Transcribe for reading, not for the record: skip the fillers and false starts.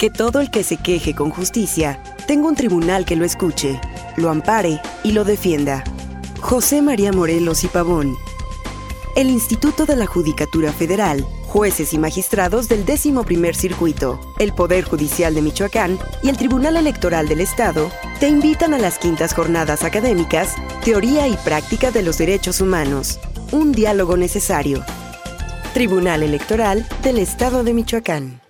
Que todo el que se queje con justicia tenga un tribunal que lo escuche, lo ampare y lo defienda. José María Morelos y Pavón. El Instituto de la Judicatura Federal, jueces y magistrados del 11º Circuito, el Poder Judicial de Michoacán y el Tribunal Electoral del Estado te invitan a las 5ª Jornadas Académicas Teoría y Práctica de los Derechos Humanos. Un diálogo necesario. Tribunal Electoral del Estado de Michoacán.